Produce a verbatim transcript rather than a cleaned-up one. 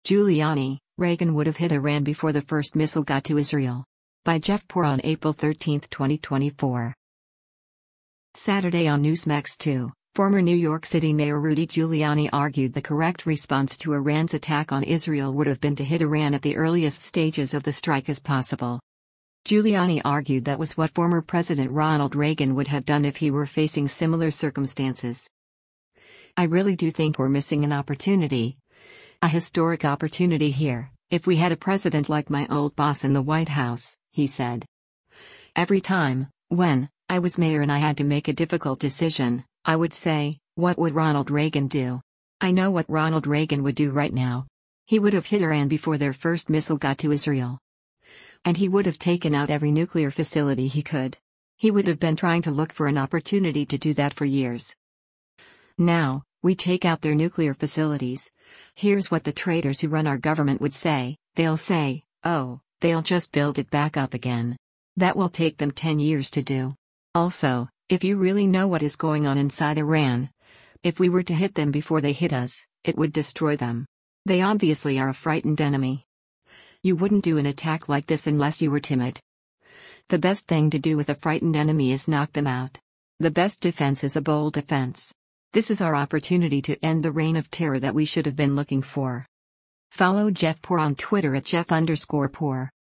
Giuliani, Reagan would have hit Iran before the first missile got to Israel. By Jeff Poor on April thirteenth, twenty twenty-four. Saturday on Newsmax two, former New York City Mayor Rudy Giuliani argued the correct response to Iran's attack on Israel would have been to hit Iran at the earliest stages of the strike as possible. Giuliani argued that was what former President Ronald Reagan would have done if he were facing similar circumstances. "I really do think we're missing an opportunity. A historic opportunity here, if we had a president like my old boss in the White House," he said. "Every time, when I was mayor and I had to make a difficult decision, I would say, what would Ronald Reagan do? I know what Ronald Reagan would do right now. He would have hit Iran before their first missile got to Israel. And he would have taken out every nuclear facility he could. He would have been trying to look for an opportunity to do that for years. Now, we take out their nuclear facilities. Here's what the traitors who run our government would say. They'll say, oh, they'll just build it back up again. That will take them ten years to do. Also, if you really know what is going on inside Iran, if we were to hit them before they hit us, it would destroy them. They obviously are a frightened enemy. You wouldn't do an attack like this unless you were timid. The best thing to do with a frightened enemy is knock them out. The best defense is a bold defense. This is our opportunity to end the reign of terror that we should have been looking for." Follow Jeff Poor on Twitter at Jeff underscore Poor.